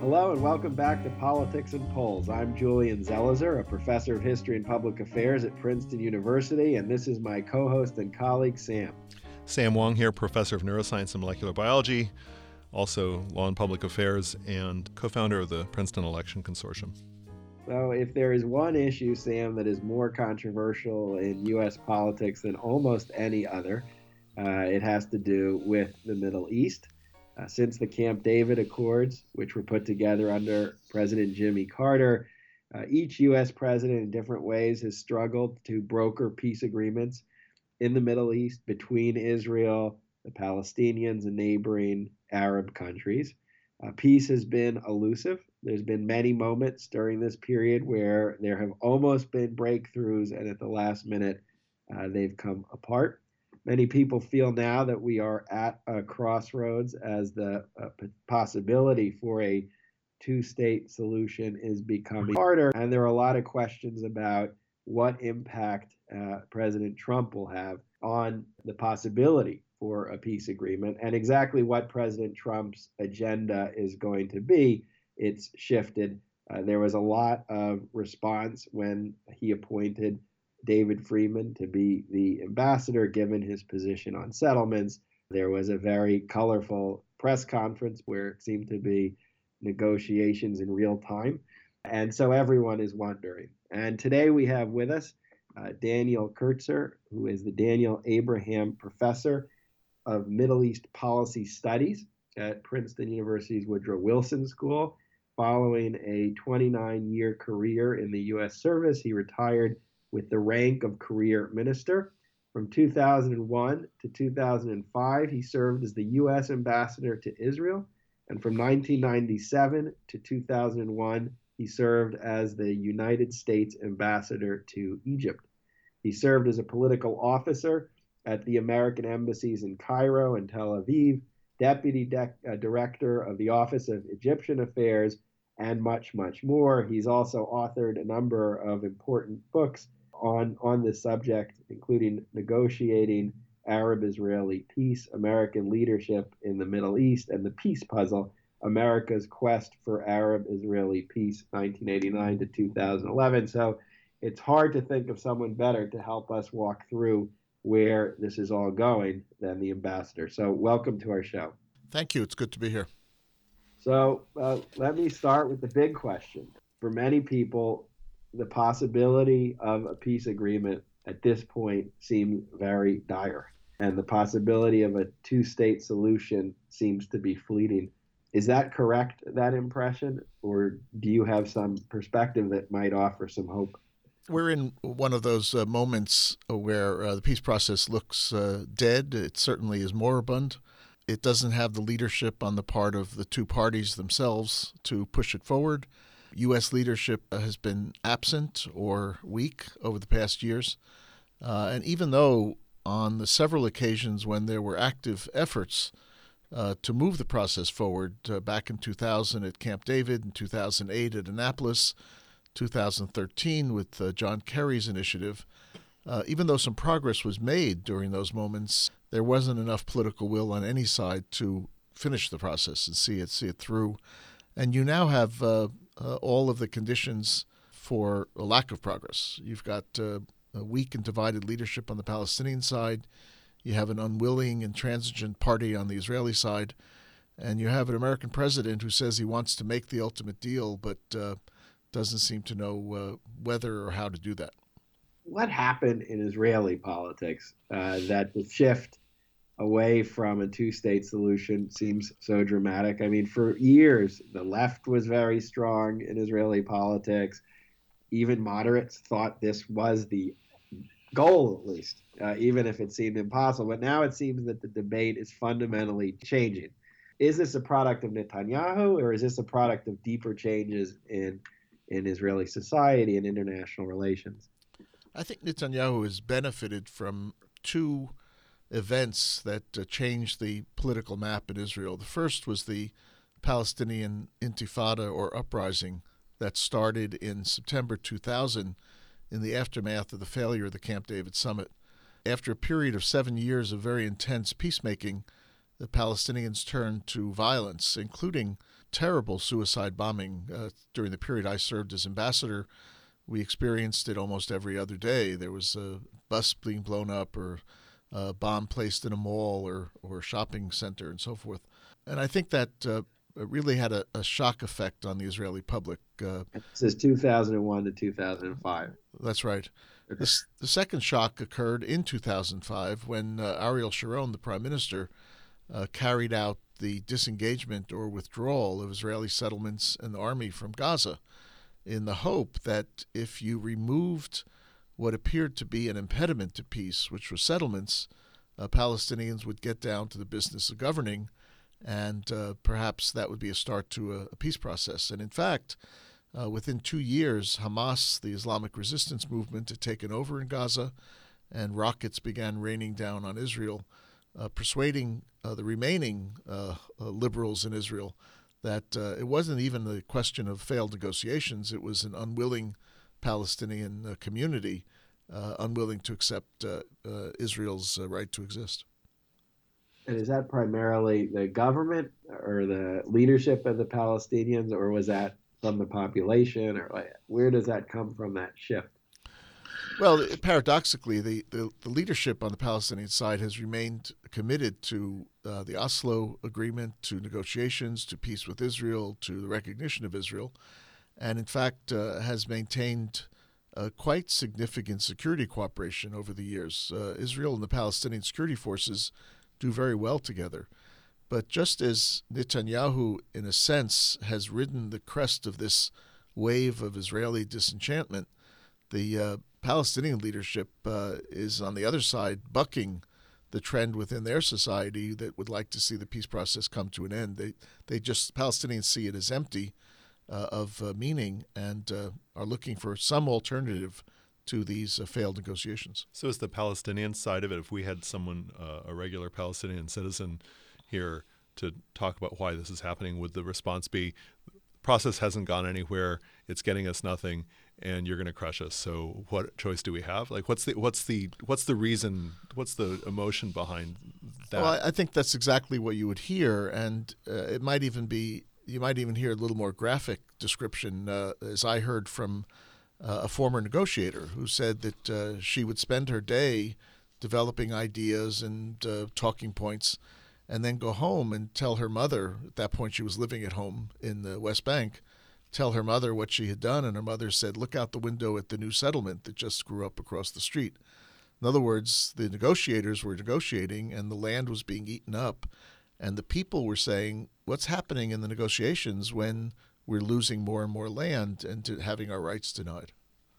Hello and welcome back to Politics and Polls. I'm Julian Zelizer, a professor of history and public affairs at Princeton University, and this is my co-host and colleague, Sam. Sam Wong here, professor of neuroscience and molecular biology, also law and public affairs, and co-founder of the Princeton Election Consortium. So if there is one issue, Sam, that is more controversial in U.S. politics than almost any other, it has to do with the Middle East. Since the Camp David Accords, which were put together under President Jimmy Carter, each U.S. president in different ways has struggled to broker peace agreements in the Middle East between Israel, the Palestinians, and neighboring Arab countries. Peace has been elusive. There's been many moments during this period where there have almost been breakthroughs, and at the last minute, they've come apart. Many people feel now that we are at a crossroads as the possibility for a two-state solution is becoming harder. And there are a lot of questions about what impact President Trump will have on the possibility for a peace agreement and exactly what President Trump's agenda is going to be. It's shifted. There was a lot of response when he appointed David Friedman to be the ambassador, given his position on settlements. There was a very colorful press conference where it seemed to be negotiations in real time. And so everyone is wondering. And today we have with us Daniel Kurtzer, who is the Daniel Abraham Professor of Middle East Policy Studies at Princeton University's Woodrow Wilson School. Following a 29-year career in the U.S. service, he retired with the rank of career minister. From 2001 to 2005, he served as the U.S. ambassador to Israel. And from 1997 to 2001, he served as the United States ambassador to Egypt. He served as a political officer at the American embassies in Cairo and Tel Aviv, deputy director of the Office of Egyptian Affairs, and much, much more. He's also authored a number of important books on this subject, including Negotiating Arab-Israeli Peace, American Leadership in the Middle East, and The Peace Puzzle, America's Quest for Arab-Israeli Peace, 1989 to 2011. So it's hard to think of someone better to help us walk through where this is all going than the ambassador. So welcome to our show. Thank you. It's good to be here. So let me start with the big question. For many people, the possibility of a peace agreement at this point seems very dire, and the possibility of a two-state solution seems to be fleeting. Is that correct, that impression, or do you have some perspective that might offer some hope? We're in one of those moments where the peace process looks dead. It certainly is moribund. It doesn't have the leadership on the part of the two parties themselves to push it forward. U.S. leadership has been absent or weak over the past years. And even though on the several occasions when there were active efforts to move the process forward, back in 2000 at Camp David, in 2008 at Annapolis, 2013 with John Kerry's initiative, even though some progress was made during those moments, there wasn't enough political will on any side to finish the process and see it through. And you now have all of the conditions for a lack of progress. You've got a weak and divided leadership on the Palestinian side. You have an unwilling, intransigent party on the Israeli side. And you have an American president who says he wants to make the ultimate deal, but doesn't seem to know whether or how to do that. What happened in Israeli politics that the shift away from a two-state solution seems so dramatic? I mean, for years, the left was very strong in Israeli politics. Even moderates thought this was the goal, at least, even if it seemed impossible. But now it seems that the debate is fundamentally changing. Is this a product of Netanyahu, or is this a product of deeper changes in Israeli society and international relations? I think Netanyahu has benefited from two events that changed the political map in Israel. The first was the Palestinian Intifada, or uprising, that started in September 2000 in the aftermath of the failure of the Camp David summit. After a period of 7 years of very intense peacemaking, the Palestinians turned to violence, including terrible suicide bombing. During the period I served as ambassador, we experienced it almost every other day. There was a bus being blown up or a bomb placed in a mall or a shopping center and so forth. And I think that really had a shock effect on the Israeli public. This is 2001 to 2005. That's right. The second shock occurred in 2005 when Ariel Sharon, the prime minister, carried out the disengagement or withdrawal of Israeli settlements and the army from Gaza in the hope that if you removed what appeared to be an impediment to peace, which was settlements, Palestinians would get down to the business of governing, and perhaps that would be a start to a peace process. And in fact, within 2 years, Hamas, the Islamic resistance movement, had taken over in Gaza, and rockets began raining down on Israel, persuading the remaining liberals in Israel that it wasn't even a question of failed negotiations. It was an unwilling Palestinian community, unwilling to accept Israel's right to exist. And is that primarily the government or the leadership of the Palestinians, or was that from the population, or where does that come from, that shift? Well, paradoxically, the leadership on the Palestinian side has remained committed to the Oslo Agreement, to negotiations, to peace with Israel, to the recognition of Israel, and in fact has maintained quite significant security cooperation over the years. Israel and the Palestinian security forces do very well together. But just as Netanyahu, in a sense, has ridden the crest of this wave of Israeli disenchantment, the Palestinian leadership is on the other side bucking the trend within their society that would like to see the peace process come to an end. Palestinians see it as empty of meaning and are looking for some alternative to these failed negotiations. So is the Palestinian side of it, if we had someone, a regular Palestinian citizen here to talk about why this is happening, would the response be, the process hasn't gone anywhere, it's getting us nothing, and you're going to crush us, so what choice do we have? Like, what's the reason, what's the emotion behind that? Well, I think that's exactly what you would hear, and it might even be, you might even hear a little more graphic description, as I heard from a former negotiator who said that she would spend her day developing ideas and talking points and then go home and tell her mother, at that point she was living at home in the West Bank, tell her mother what she had done, and her mother said, look out the window at the new settlement that just grew up across the street. In other words, the negotiators were negotiating and the land was being eaten up, and the people were saying, what's happening in the negotiations when we're losing more and more land and having our rights denied?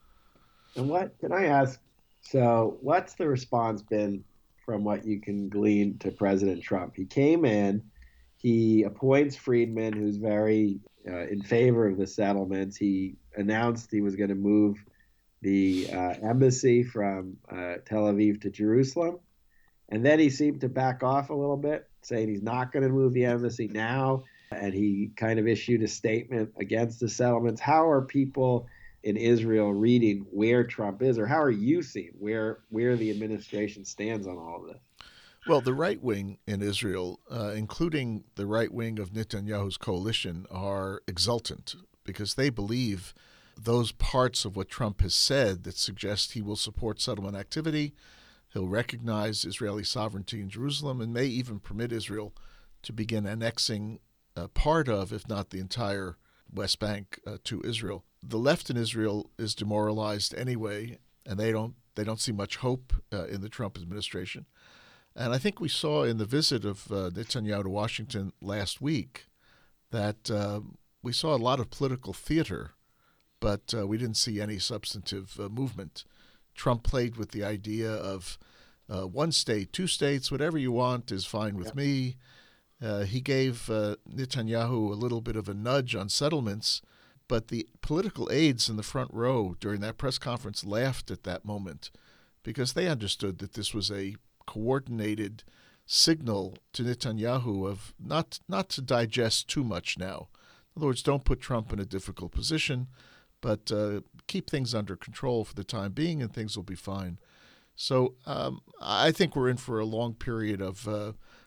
And can I ask, so what's the response been from what you can glean to President Trump? He came in, he appoints Friedman, who's very in favor of the settlements. He announced he was going to move the embassy from Tel Aviv to Jerusalem. And then he seemed to back off a little bit, saying he's not going to move the embassy now. And he kind of issued a statement against the settlements. How are people in Israel reading where Trump is, or how are you seeing where the administration stands on all of this? Well, the right wing in Israel, including the right wing of Netanyahu's coalition, are exultant because they believe those parts of what Trump has said that suggest he will support settlement activity, he'll recognize Israeli sovereignty in Jerusalem, and may even permit Israel to begin annexing part of, if not the entire West Bank, to Israel. The left in Israel is demoralized anyway, and they don't see much hope in the Trump administration. And I think we saw in the visit of Netanyahu to Washington last week that we saw a lot of political theater, but we didn't see any substantive movement. Trump played with the idea of one state, two states, whatever you want is fine with me. He gave Netanyahu a little bit of a nudge on settlements, but the political aides in the front row during that press conference laughed at that moment because they understood that this was a coordinated signal to Netanyahu of not to digest too much now. In other words, don't put Trump in a difficult position, but keep things under control for the time being and things will be fine. So I think we're in for a long period of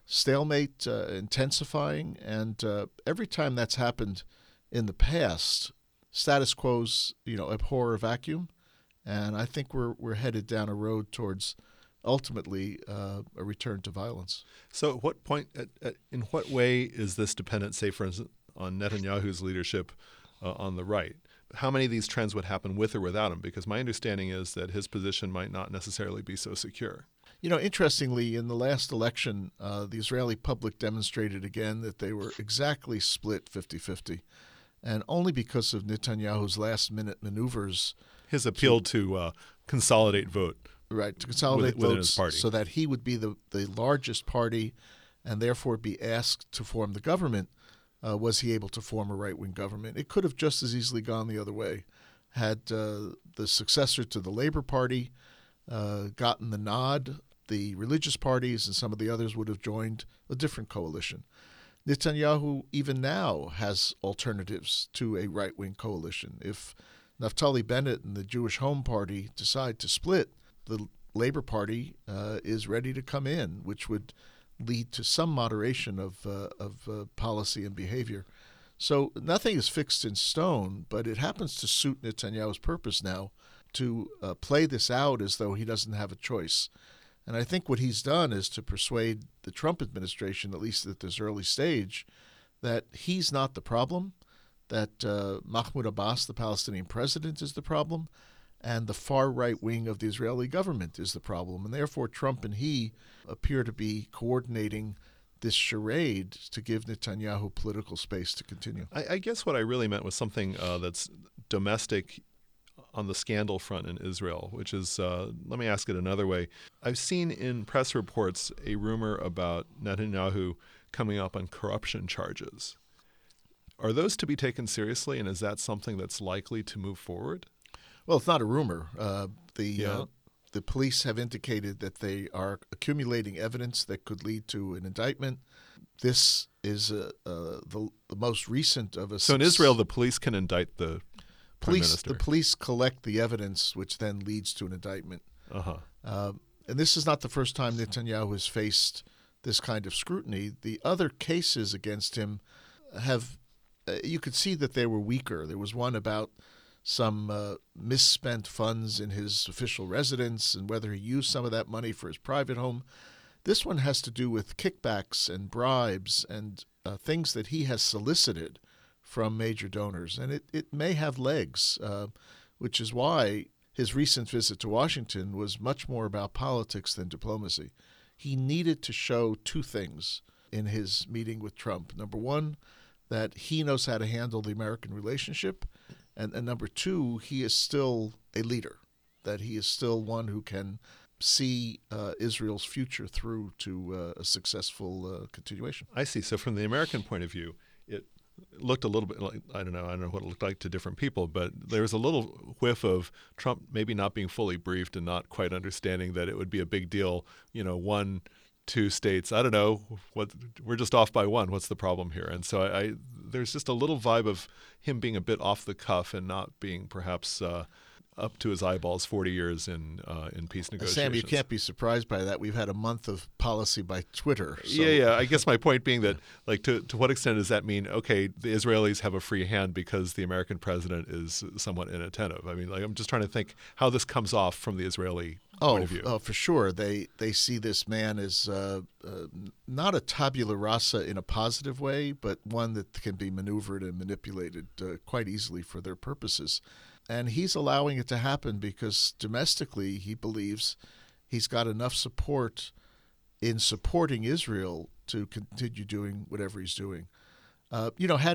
stalemate intensifying, and every time that's happened in the past, status quos, abhor a vacuum, and I think we're headed down a road towards ultimately a return to violence. So, at what point, in what way is this dependent, say, for instance, on Netanyahu's leadership on the right? How many of these trends would happen with or without him? Because my understanding is that his position might not necessarily be so secure. Interestingly, in the last election, the Israeli public demonstrated again that they were exactly split 50-50. And only because of Netanyahu's last-minute maneuvers. His appeal to consolidate vote. Right, to consolidate within votes his party, so that he would be the largest party and therefore be asked to form the government, was he able to form a right-wing government. It could have just as easily gone the other way. Had the successor to the Labor Party gotten the nod, the religious parties and some of the others would have joined a different coalition. Netanyahu, even now, has alternatives to a right-wing coalition. If Naftali Bennett and the Jewish Home Party decide to split, the Labor Party is ready to come in, which would lead to some moderation of policy and behavior. So nothing is fixed in stone, but it happens to suit Netanyahu's purpose now to play this out as though he doesn't have a choice. And I think what he's done is to persuade the Trump administration, at least at this early stage, that he's not the problem, that Mahmoud Abbas, the Palestinian president, is the problem, and the far right wing of the Israeli government is the problem. And therefore, Trump and he appear to be coordinating this charade to give Netanyahu political space to continue. I guess what I really meant was something that's domestic on the scandal front in Israel, which is, let me ask it another way. I've seen in press reports a rumor about Netanyahu coming up on corruption charges. Are those to be taken seriously, and is that something that's likely to move forward? Well, it's not a rumor. The police have indicated that they are accumulating evidence that could lead to an indictment. This is the most recent of a. So in Israel, the police can indict the Prime Minister. The police collect the evidence, which then leads to an indictment. And this is not the first time Netanyahu has faced this kind of scrutiny. The other cases against him have, you could see that they were weaker. There was one about some misspent funds in his official residence and whether he used some of that money for his private home. This one has to do with kickbacks and bribes and things that he has solicited from major donors. And it may have legs, which is why his recent visit to Washington was much more about politics than diplomacy. He needed to show two things in his meeting with Trump. Number one, that he knows how to handle the American relationship. And number two, he is still a leader, that he is still one who can see Israel's future through to a successful continuation. I see. So from the American point of view, it looked a little bit like, I don't know what it looked like to different people, but there was a little whiff of Trump maybe not being fully briefed and not quite understanding that it would be a big deal, 1-2 states. I don't know, we're just off by one. What's the problem here? And so there's just a little vibe of him being a bit off the cuff and not being perhaps up to his eyeballs 40 years in peace negotiations. Sam, you can't be surprised by that. We've had a month of policy by Twitter. So. Yeah. I guess my point being that, to what extent does that mean, okay, the Israelis have a free hand because the American president is somewhat inattentive? I mean, I'm just trying to think how this comes off from the Israeli point of view. Oh, for sure. They see this man as not a tabula rasa in a positive way, but one that can be maneuvered and manipulated quite easily for their purposes. And he's allowing it to happen because domestically he believes he's got enough support in supporting Israel to continue doing whatever he's doing. Had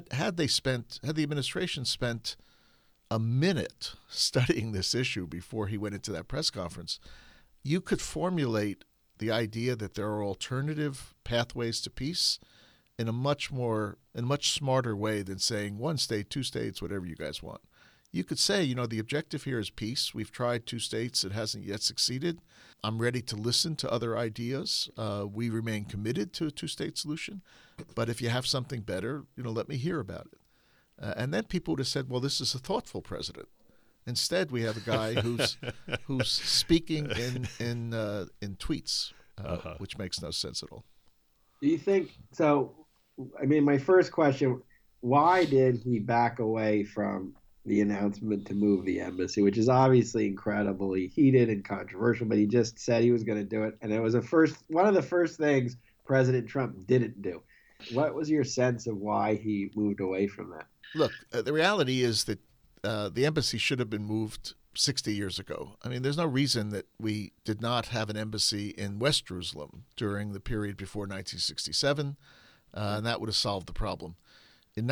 the administration spent a minute studying this issue before he went into that press conference, you could formulate the idea that there are alternative pathways to peace in a much smarter way than saying 1 state, 2 states, whatever you guys want. You could say, the objective here is peace. We've tried 2 states. It hasn't yet succeeded. I'm ready to listen to other ideas. We remain committed to a 2-state solution. But if you have something better, let me hear about it. And then people would have said, well, this is a thoughtful president. Instead, we have a guy who's speaking in tweets, which makes no sense at all. Do you think so? I mean, my first question: why did he back away from the announcement to move the embassy, which is obviously incredibly heated and controversial? But he just said he was going to do it, and it was one of the first things President Trump didn't do. What was your sense of why he moved away from that? Look, the reality is that the embassy should have been moved 60 years ago. I mean, there's no reason that we did not have an embassy in West Jerusalem during the period before 1967, and that would have solved the problem. In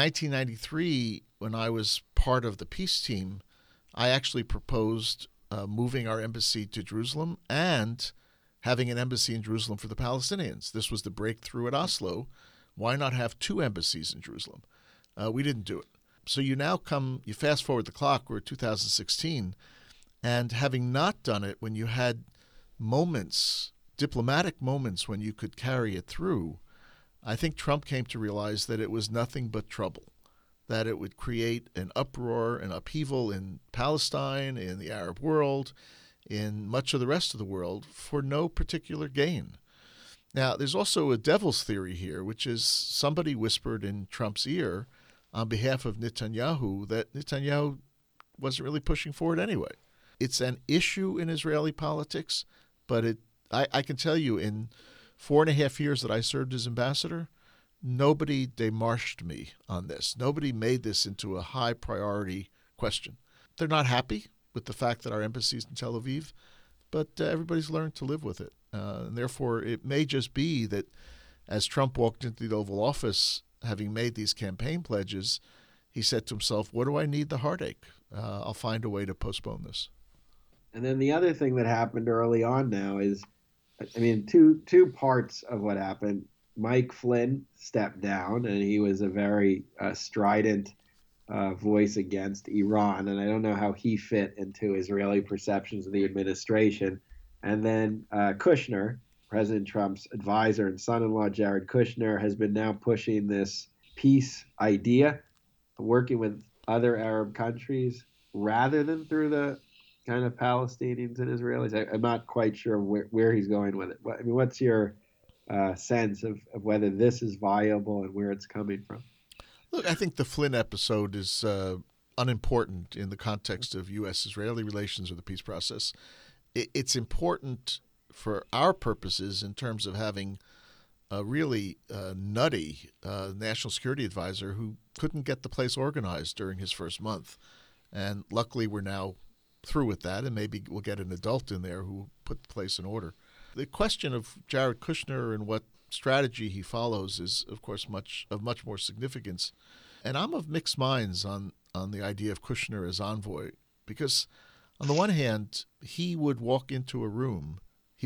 1993, when I was part of the peace team, I actually proposed moving our embassy to Jerusalem and having an embassy in Jerusalem for the Palestinians. This was the breakthrough at Oslo. Why not have two embassies in Jerusalem? We didn't do it. So you fast forward the clock, we're at 2016, and having not done it when you had moments, diplomatic moments when you could carry it through, I think Trump came to realize that it was nothing but trouble, that it would create an uproar, an upheaval in Palestine, in the Arab world, in much of the rest of the world for no particular gain. Now, there's also a devil's theory here, which is somebody whispered in Trump's ear on behalf of Netanyahu that Netanyahu wasn't really pushing for it anyway. It's an issue in Israeli politics, but I can tell you in 4.5 years that I served as ambassador, nobody démarched me on this. Nobody made this into a high priority question. They're not happy with the fact that our embassy is in Tel Aviv, but everybody's learned to live with it. And therefore, it may just be that as Trump walked into the Oval Office, having made these campaign pledges, he said to himself, what do I need the heartache? I'll find a way to postpone this. And then the other thing that happened early on now is, I mean, two parts of what happened. Mike Flynn stepped down, and he was a very strident voice against Iran, and I don't know how he fit into Israeli perceptions of the administration. And then Kushner, President Trump's advisor and son-in-law, Jared Kushner, has been now pushing this peace idea, working with other Arab countries rather than through the kind of Palestinians and Israelis. I'm not quite sure where he's going with it. I mean, what's your sense of whether this is viable and where it's coming from? Look, I think the Flynn episode is unimportant in the context of U.S.-Israeli relations or the peace process. It's important for our purposes in terms of having a really nutty national security advisor who couldn't get the place organized during his first month. And luckily, we're now through with that, and maybe we'll get an adult in there who will put the place in order. The question of Jared Kushner and what strategy he follows is, of course, much more significance. And I'm of mixed minds on the idea of Kushner as envoy, because on the one hand, he will walk into a room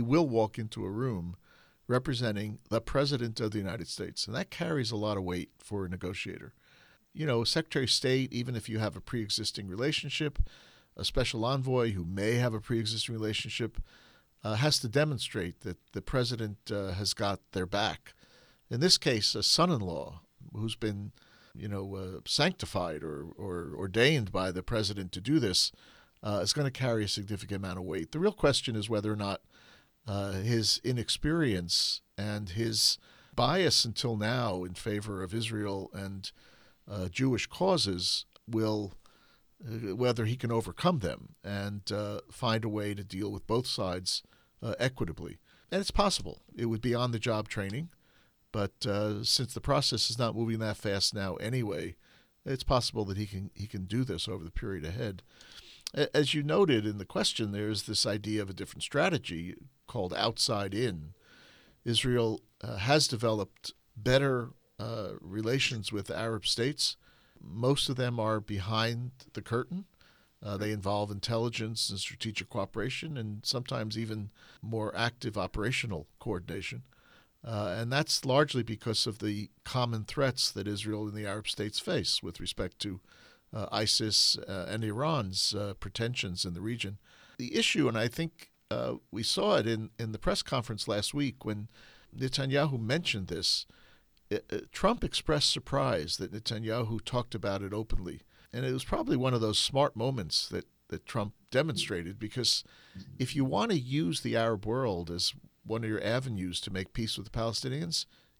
representing the President of the United States, and that carries a lot of weight for a negotiator. You know, Secretary of State, even if you have a pre-existing relationship, a special envoy who may have a pre-existing relationship, has to demonstrate that the president has got their back. In this case, a son-in-law who's been, sanctified or ordained by the president to do this is going to carry a significant amount of weight. The real question is whether or not his inexperience and his bias until now in favor of Israel and Jewish causes whether he can overcome them and find a way to deal with both sides equitably. And it's possible. It would be on-the-job training, but since the process is not moving that fast now anyway, it's possible that he can do this over the period ahead. As you noted in the question, there's this idea of a different strategy called outside in. Israel has developed better relations with Arab states. Most of them are behind the curtain. They involve intelligence and strategic cooperation and sometimes even more active operational coordination. And that's largely because of the common threats that Israel and the Arab states face with respect to ISIS and Iran's pretensions in the region. The issue, and I think we saw it in the press conference last week when Netanyahu mentioned this, Trump expressed surprise that Netanyahu talked about it openly. And it was probably one of those smart moments that Trump demonstrated, because if you want to use the Arab world as one of your avenues to make peace with the Palestinians,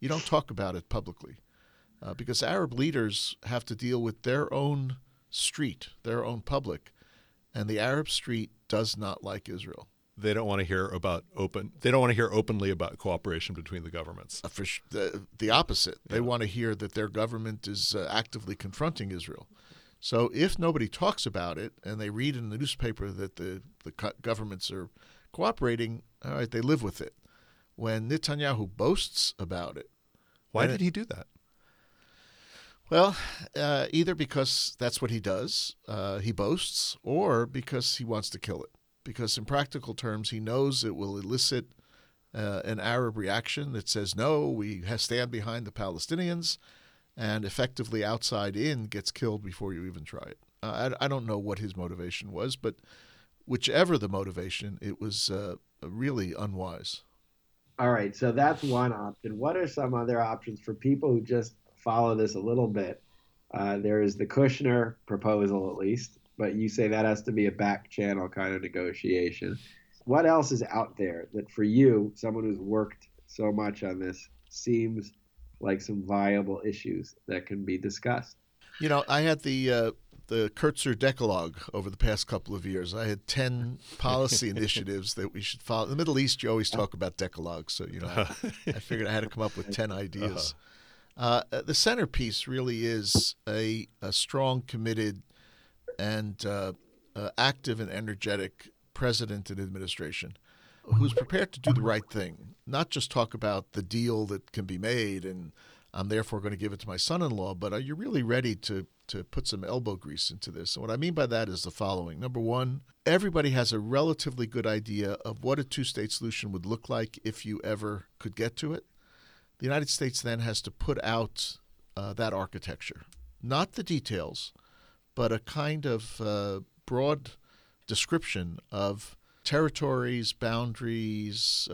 You don't talk about it publicly because Arab leaders have to deal with their own street, their own public, and the Arab street does not like Israel. They don't want to hear They don't want to hear openly about cooperation between the governments. The opposite. They want to hear that their government is actively confronting Israel. So if nobody talks about it and they read in the newspaper that the governments are cooperating, all right, they live with it. When Netanyahu boasts about it. Why did he do that? Well, either because that's what he does, he boasts, or because he wants to kill it. Because in practical terms, he knows it will elicit an Arab reaction that says, no, we stand behind the Palestinians, and effectively outside in gets killed before you even try it. I don't know what his motivation was, but whichever the motivation, it was really unwise. All right, so that's one option. What are some other options for people who just follow this a little bit? There is the Kushner proposal, at least, but you say that has to be a back channel kind of negotiation. What else is out there that for you, someone who's worked so much on this, seems like some viable issues that can be discussed? You know, I had the Kurtzer Decalogue over the past couple of years. I had 10 policy initiatives that we should follow. In the Middle East, you always talk about decalogues, so I figured I had to come up with 10 ideas. The centerpiece really is a strong, committed, and active and energetic president and administration who's prepared to do the right thing, not just talk about the deal that can be made and I'm therefore going to give it to my son-in-law, but are you really ready to put some elbow grease into this? And what I mean by that is the following. Number one, everybody has a relatively good idea of what a two-state solution would look like if you ever could get to it. The United States then has to put out that architecture, not the details, but a kind of broad description of territories, boundaries,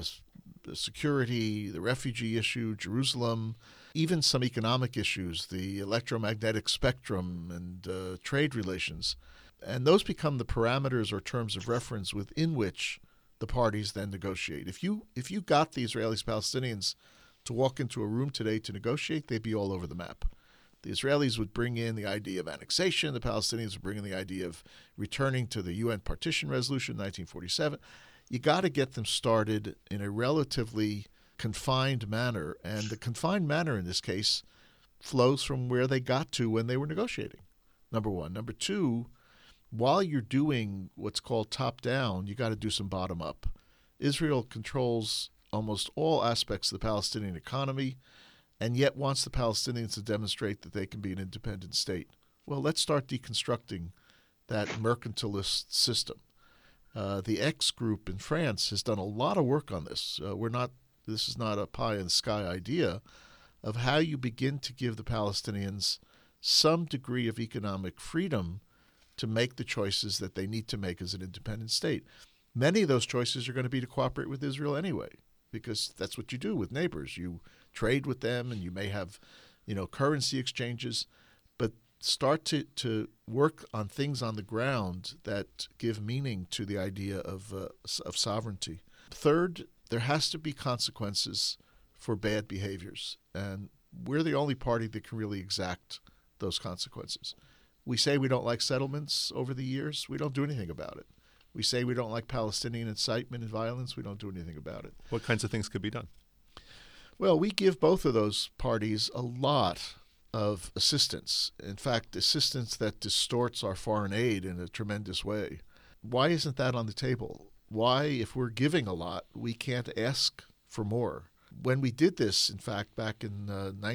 security, the refugee issue, Jerusalem, even some economic issues, the electromagnetic spectrum and trade relations. And those become the parameters or terms of reference within which the parties then negotiate. If you got the Israelis-Palestinians to walk into a room today to negotiate, they'd be all over the map. The Israelis would bring in the idea of annexation. The Palestinians would bring in the idea of returning to the UN Partition Resolution 1947. You got to get them started in a relatively confined manner, and the confined manner in this case flows from where they got to when they were negotiating, number one. Number two, while you're doing what's called top-down, you got to do some bottom-up. Israel controls almost all aspects of the Palestinian economy and yet wants the Palestinians to demonstrate that they can be an independent state. Well, let's start deconstructing that mercantilist system. The X group in France has done a lot of work on this. This is not a pie-in-the-sky idea of how you begin to give the Palestinians some degree of economic freedom to make the choices that they need to make as an independent state. Many of those choices are going to be to cooperate with Israel anyway, because that's what you do with neighbors. You trade with them and you may have, currency exchanges, but start to work on things on the ground that give meaning to the idea of sovereignty. Third, there has to be consequences for bad behaviors, and we're the only party that can really exact those consequences. We say we don't like settlements over the years. We don't do anything about it. We say we don't like Palestinian incitement and violence. We don't do anything about it. What kinds of things could be done? Well, we give both of those parties a lot of assistance. In fact, assistance that distorts our foreign aid in a tremendous way. Why isn't that on the table? Why, if we're giving a lot, we can't ask for more? When we did this, in fact, back in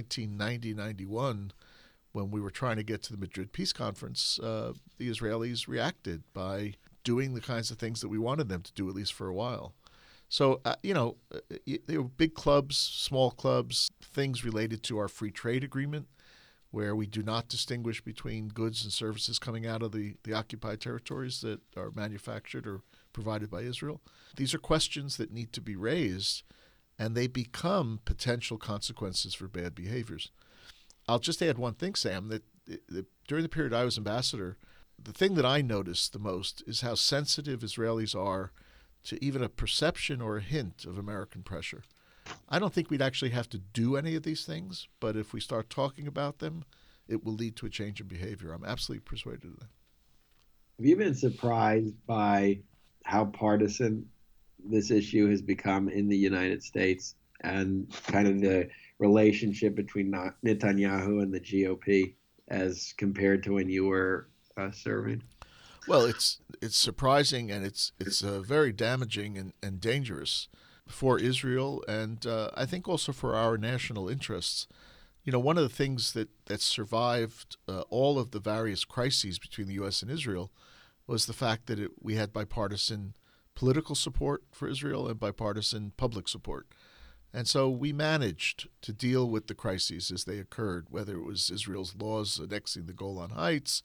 1990-91, when we were trying to get to the Madrid Peace Conference, the Israelis reacted by doing the kinds of things that we wanted them to do, at least for a while. So, there were big clubs, small clubs, things related to our free trade agreement, where we do not distinguish between goods and services coming out of the occupied territories that are manufactured or provided by Israel. These are questions that need to be raised, and they become potential consequences for bad behaviors. I'll just add one thing, Sam, that during the period I was ambassador, the thing that I noticed the most is how sensitive Israelis are to even a perception or a hint of American pressure. I don't think we'd actually have to do any of these things, but if we start talking about them, it will lead to a change in behavior. I'm absolutely persuaded of that. Have you been surprised by how partisan this issue has become in the United States and kind of the relationship between Netanyahu and the GOP as compared to when you were serving? Well, it's surprising, and it's very damaging and dangerous for Israel, and I think also for our national interests. You know, one of the things that survived all of the various crises between the U.S. and Israel was the fact that we had bipartisan political support for Israel and bipartisan public support. And so we managed to deal with the crises as they occurred, whether it was Israel's laws annexing the Golan Heights,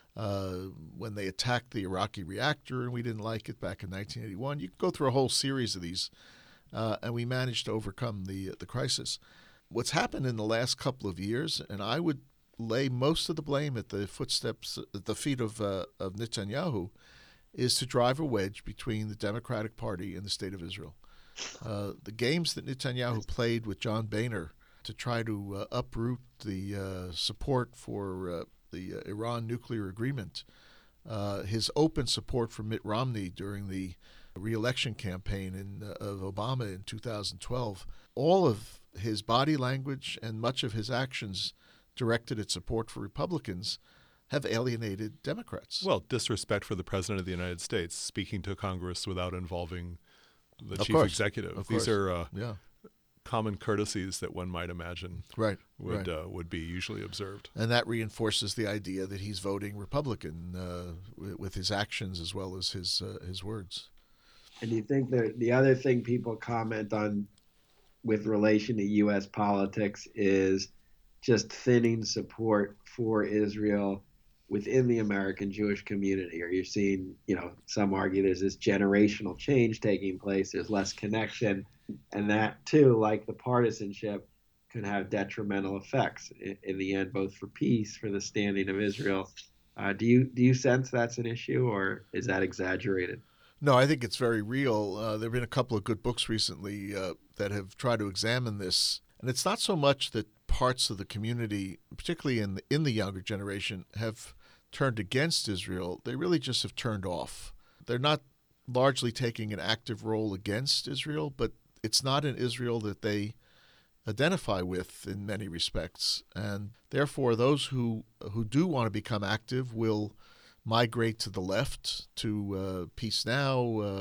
when they attacked the Iraqi reactor and we didn't like it back in 1981. You can go through a whole series of these, and we managed to overcome the crisis. What's happened in the last couple of years, and I would lay most of the blame at the feet of Netanyahu, is to drive a wedge between the Democratic Party and the State of Israel. The games that Netanyahu played with John Boehner to try to uproot the support for the Iran nuclear agreement, his open support for Mitt Romney during the re-election campaign of Obama in 2012, all of his body language and much of his actions directed at support for Republicans have alienated Democrats. Well, disrespect for the President of the United States, speaking to Congress without involving the chief course. executive. These are common courtesies that one might imagine would be usually observed. And that reinforces the idea that he's voting Republican with his actions as well as his words. And do you think that the other thing people comment on with relation to U.S. politics is just thinning support for Israel within the American Jewish community? Or you're seeing, some argue there's this generational change taking place, there's less connection, and that too, like the partisanship, can have detrimental effects in the end, both for peace, for the standing of Israel. Do you sense that's an issue, or is that exaggerated? No, I think it's very real. There have been a couple of good books recently that have tried to examine this. And it's not so much that parts of the community, particularly in the younger generation, have turned against Israel. They really just have turned off. They're not largely taking an active role against Israel, but it's not an Israel that they identify with in many respects. And therefore, those who do want to become active will migrate to the left, to Peace Now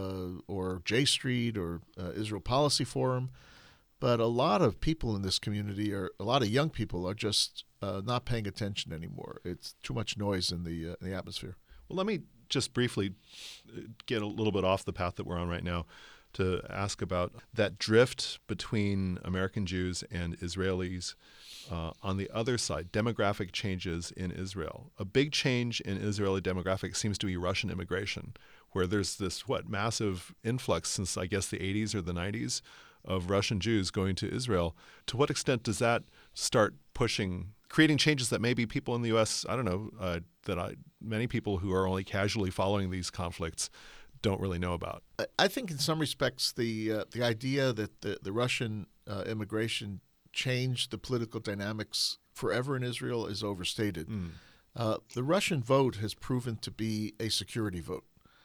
or J Street or Israel Policy Forum. But a lot of people in this community, a lot of young people, are just not paying attention anymore. It's too much noise in the atmosphere. Well, let me just briefly get a little bit off the path that we're on right now to ask about that drift between American Jews and Israelis. On the other side, demographic changes in Israel. A big change in Israeli demographics seems to be Russian immigration, where there's this massive influx since, I guess, the 80s or the 90s of Russian Jews going to Israel. To what extent does that start creating changes that maybe people in the U.S., I don't know, many people who are only casually following these conflicts don't really know about? I think in some respects the idea that the Russian immigration changed the political dynamics forever in Israel is overstated. The Russian vote has proven to be a security vote.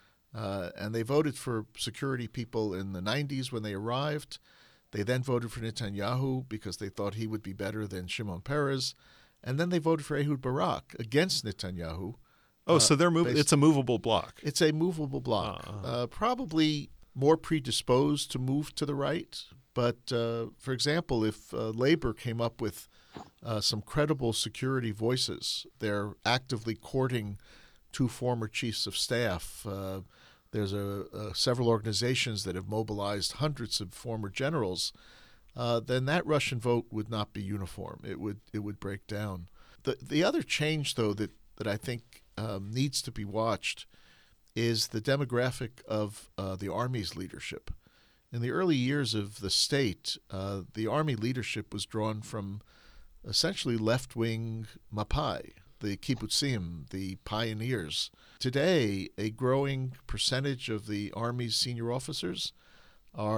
And they voted for security people in the 90s when they arrived. They then voted for Netanyahu because they thought he would be better than Shimon Peres. And then they voted for Ehud Barak against Netanyahu. So they're it's a movable bloc. It's a movable bloc. Probably more predisposed to move to the right. But, for example, if Labor came up with some credible security voices, they're actively courting two former chiefs of staff. There's several organizations that have mobilized hundreds of former generals. Then that Russian vote would not be uniform. It would break down. The other change, though, that I think needs to be watched is the demographic of the Army's leadership. In the early years of the state, the Army leadership was drawn from essentially left-wing Mapai, the kibbutzim, the pioneers. Today, a growing percentage of the Army's senior officers are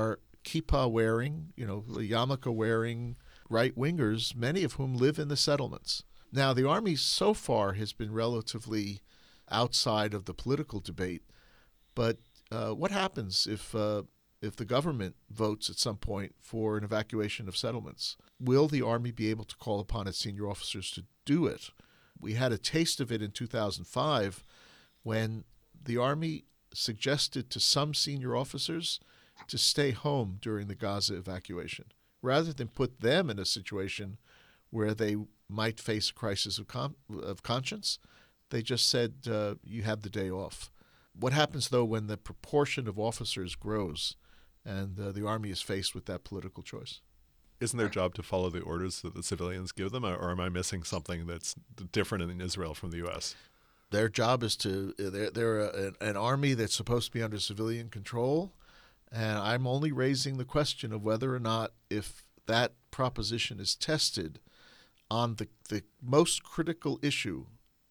kippah wearing, yarmulke wearing right wingers, many of whom live in the settlements. Now, the army so far has been relatively outside of the political debate, but what happens if the government votes at some point for an evacuation of settlements? Will the Army be able to call upon its senior officers to do it? We had a taste of it in 2005 when the Army suggested to some senior officers to stay home during the Gaza evacuation, rather than put them in a situation where they might face a crisis of conscience. They just said, you have the day off. What happens, though, when the proportion of officers grows and the Army is faced with that political choice? Isn't their job to follow the orders that the civilians give them, or am I missing something that's different in Israel from the U.S.? Their job is they're an army that's supposed to be under civilian control, and I'm only raising the question of whether or not, if that proposition is tested on the most critical issue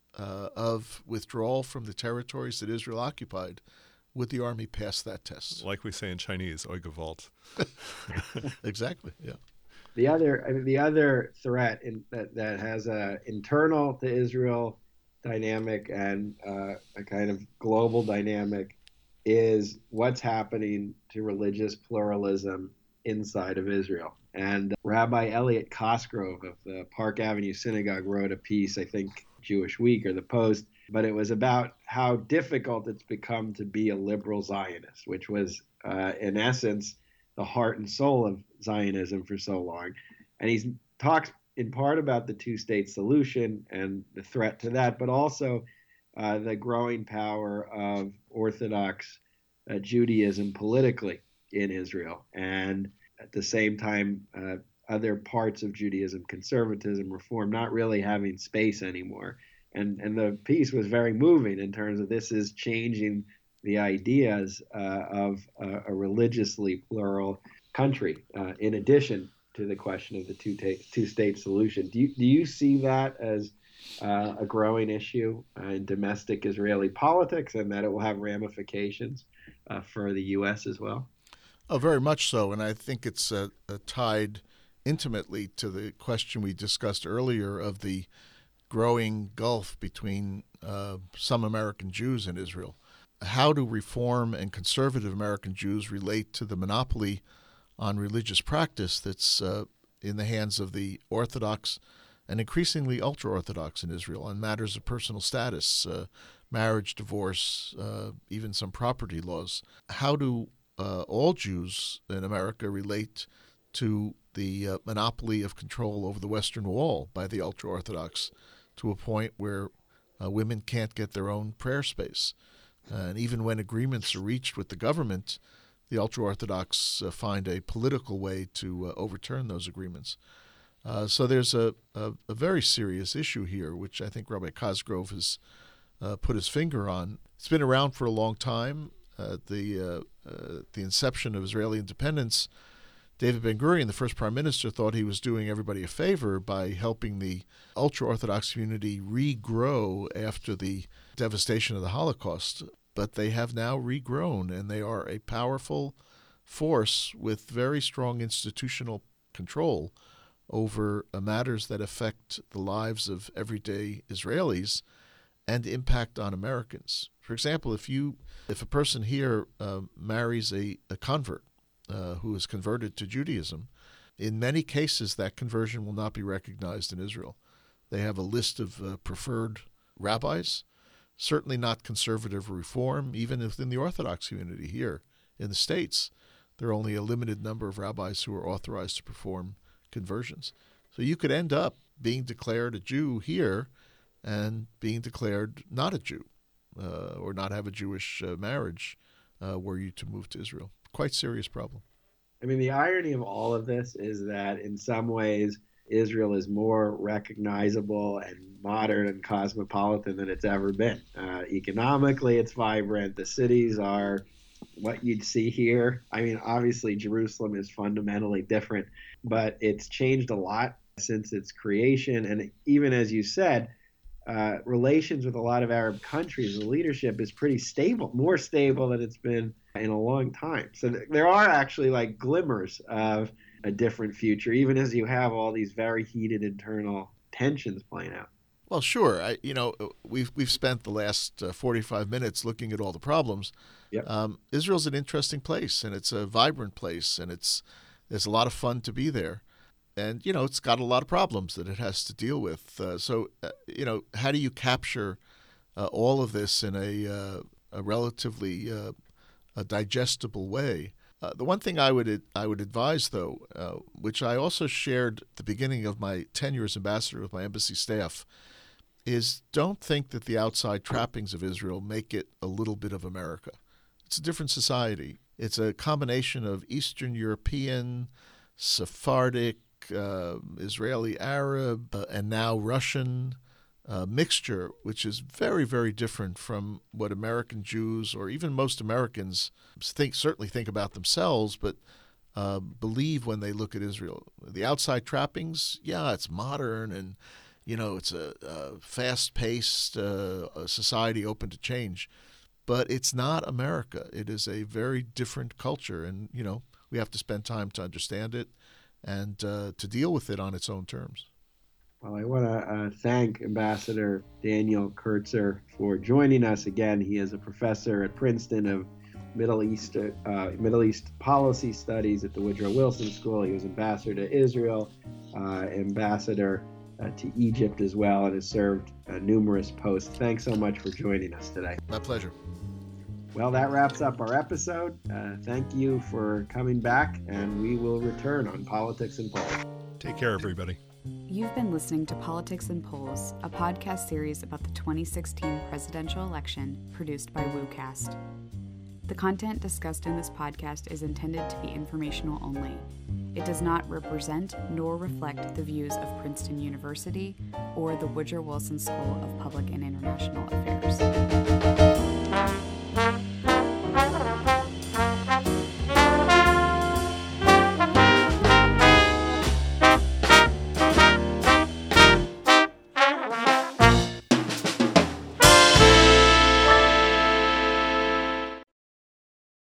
of withdrawal from the territories that Israel occupied, would the Army pass that test? Like we say in Chinese, oi gewalt. Exactly, yeah. The other threat that has a internal to Israel dynamic and a kind of global dynamic is what's happening to religious pluralism inside of Israel. And Rabbi Elliot Cosgrove of the Park Avenue Synagogue wrote a piece, I think Jewish Week or the Post, but it was about how difficult it's become to be a liberal Zionist, which was in essence the heart and soul of Zionism for so long. And he talks in part about the two-state solution and the threat to that, but also the growing power of Orthodox Judaism politically in Israel. And at the same time, other parts of Judaism, conservatism, reform, not really having space anymore. And the piece was very moving in terms of this is changing the ideas of a religiously plural country, in addition to the question of the two-state solution. Do you see that as a growing issue in domestic Israeli politics, and that it will have ramifications for the U.S. as well? Oh, very much so, and I think it's tied intimately to the question we discussed earlier of the growing gulf between some American Jews in Israel. How do Reform and conservative American Jews relate to the monopoly on religious practice that's in the hands of the Orthodox and increasingly ultra-Orthodox in Israel on matters of personal status, marriage, divorce, even some property laws? How do all Jews in America relate to the monopoly of control over the Western Wall by the ultra-Orthodox to a point where women can't get their own prayer space? And even when agreements are reached with the government, the ultra-Orthodox find a political way to overturn those agreements. So there's a very serious issue here, which I think Rabbi Cosgrove has put his finger on. It's been around for a long time. The inception of Israeli independence, David Ben-Gurion, the first prime minister, thought he was doing everybody a favor by helping the ultra-Orthodox community regrow after the devastation of the Holocaust. But they have now regrown, and they are a powerful force with very strong institutional control over matters that affect the lives of everyday Israelis and impact on Americans. For example, if a person here marries a convert who is converted to Judaism, in many cases that conversion will not be recognized in Israel. They have a list of preferred rabbis, certainly not conservative or reform, even within the Orthodox community here in the States. There are only a limited number of rabbis who are authorized to perform conversions. So you could end up being declared a Jew here and being declared not a Jew or not have a Jewish marriage were you to move to Israel. Quite serious problem. I mean, the irony of all of this is that in some ways, Israel is more recognizable and modern and cosmopolitan than it's ever been. Economically, it's vibrant. The cities are what you'd see here. I mean, obviously, Jerusalem is fundamentally different, but it's changed a lot since its creation. And even as you said, relations with a lot of Arab countries, the leadership is pretty stable, more stable than it's been in a long time. So there are actually like glimmers of a different future, even as you have all these very heated internal tensions playing out. Well, sure. We've spent the last 45 minutes looking at all the problems. Yep. Israel's an interesting place, and it's a vibrant place, and there's a lot of fun to be there. And, it's got a lot of problems that it has to deal with. How do you capture all of this in a relatively digestible way? The one thing I would advise, though, which I also shared at the beginning of my tenure as ambassador with my embassy staff, is don't think that the outside trappings of Israel make it a little bit of America. It's a different society. It's a combination of Eastern European, Sephardic, Israeli Arab, and now Russian mixture, which is very, very different from what American Jews or even most Americans certainly think about themselves, but believe when they look at Israel. The outside trappings, it's modern and it's a fast-paced society open to change, but it's not America. It is a very different culture, and we have to spend time to understand it and to deal with it on its own terms. Well, I want to thank Ambassador Daniel Kurtzer for joining us again. He is a professor at Princeton of Middle East policy studies at the Woodrow Wilson School. He was ambassador to Israel, ambassador to Egypt as well, and has served numerous posts. Thanks so much for joining us today. My pleasure. Well, that wraps up our episode. Thank you for coming back, and we will return on Politics and Polls. Take care, everybody. You've been listening to Politics and Polls, a podcast series about the 2016 presidential election produced by WooCast. The content discussed in this podcast is intended to be informational only. It does not represent nor reflect the views of Princeton University or the Woodrow Wilson School of Public and International Affairs.